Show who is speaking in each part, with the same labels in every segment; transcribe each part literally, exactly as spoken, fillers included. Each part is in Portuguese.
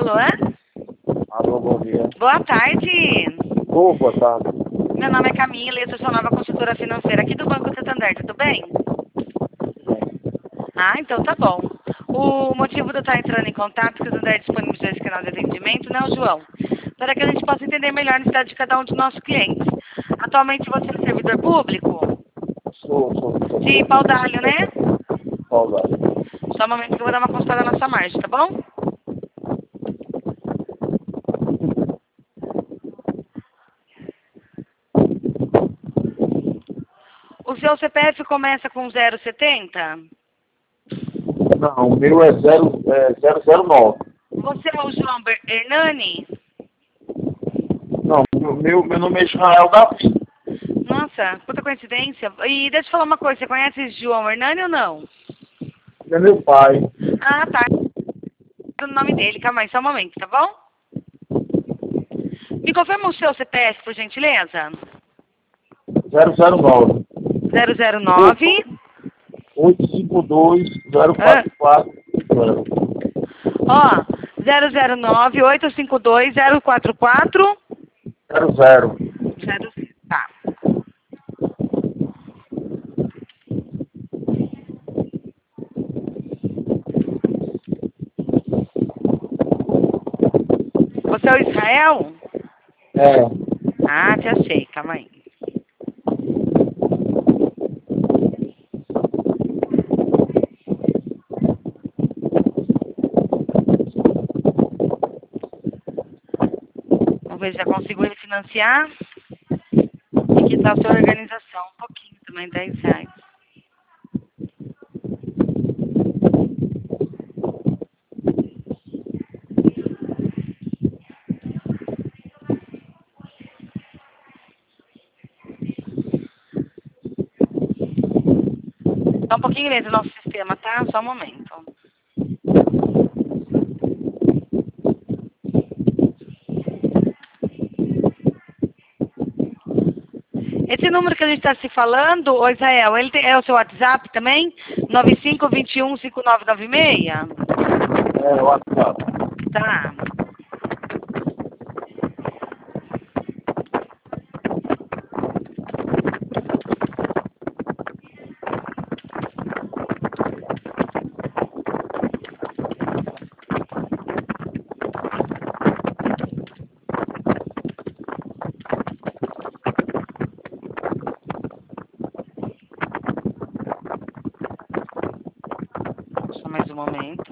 Speaker 1: Alô, é?
Speaker 2: Alô, bom dia.
Speaker 1: Boa tarde.
Speaker 2: Ô, boa tarde.
Speaker 1: Meu nome é Camila e eu sou sua nova consultora financeira aqui do Banco Santander, tudo bem? Ah, então tá bom. O motivo de eu estar entrando em contato é que o Santander disponibilizou esse canal de atendimento, né, João? Para que a gente possa entender melhor a necessidade de cada um dos nossos clientes. Atualmente você é servidor público?
Speaker 2: Sou, sou, sou.
Speaker 1: De Pau d'Alho, né?
Speaker 2: Saudade.
Speaker 1: Só um momento que eu vou dar uma consultada na sua margem, tá bom? O seu C P F começa com zero setenta?
Speaker 2: Não, o meu é zero, é zero zero nove.
Speaker 1: Você é o João Ber- Hernani?
Speaker 2: Não, meu, meu, meu nome é Israel Davi.
Speaker 1: Nossa, puta coincidência. E deixa eu falar uma coisa, você conhece esse João Hernani ou não?
Speaker 2: Ele é meu pai.
Speaker 1: Ah, tá. O nome dele, calma aí, só um momento, tá bom? Me confirma o seu C P F, por gentileza?
Speaker 2: zero zero nove.
Speaker 1: zero zero nove.
Speaker 2: oito cinco dois zero
Speaker 1: Ah,
Speaker 2: quatro quatro zero.
Speaker 1: ó, zero zero nove oito cinco dois zero quatro quatro
Speaker 2: Zero zero.
Speaker 1: zero. Tá. Você é o Israel?
Speaker 2: É.
Speaker 1: Ah, te achei, calma aí. Vamos ver se já consigo refinanciar. E que tal a sua organização? Um pouquinho também, dez reais. Tá um pouquinho lento o nosso sistema, tá? Só um momento. Esse número que a gente está se falando, ô Israel, ele tem- é o seu WhatsApp também? nove cinco dois um cinco nove nove seis?
Speaker 2: É, o WhatsApp.
Speaker 1: Tá. Só mais um momento.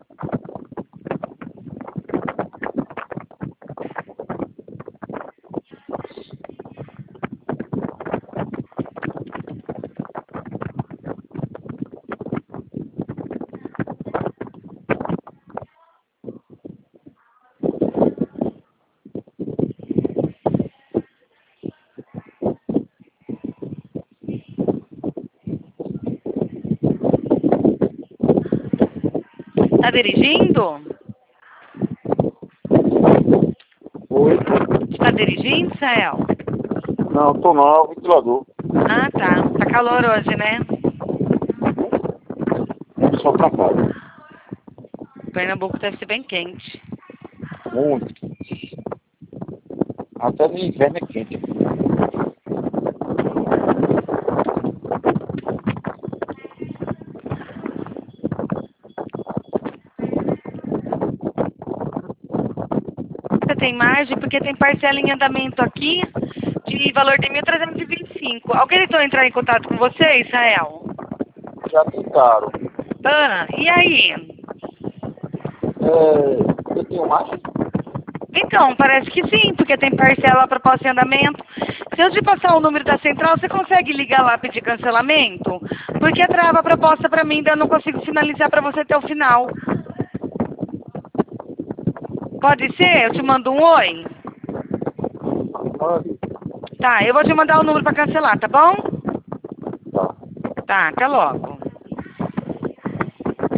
Speaker 1: Tá dirigindo?
Speaker 2: Oi?
Speaker 1: Tá dirigindo, Israel?
Speaker 2: Não, tô não, é o ventilador.
Speaker 1: Ah, tá. Tá calor hoje, né?
Speaker 2: Vamos só pra casa.
Speaker 1: Pernambuco deve ser bem quente.
Speaker 2: Muito. Até no inverno é quente.
Speaker 1: Você tem margem porque tem parcela em andamento aqui de valor de mil trezentos e vinte e cinco. Alguém tentou entrar em contato com você, Israel?
Speaker 2: Já tentaram.
Speaker 1: Ah, e aí?
Speaker 2: É, eu tenho mais?
Speaker 1: Então, parece que sim, porque tem parcela proposta em andamento. Se eu te passar o número da central, você consegue ligar lá e pedir cancelamento? Porque trava a proposta pra mim, daí eu não consigo finalizar pra você até o final. Pode ser? Eu te mando um oi?
Speaker 2: Mande.
Speaker 1: Tá, eu vou te mandar o número pra cancelar, tá bom?
Speaker 2: Tá.
Speaker 1: Tá, até logo.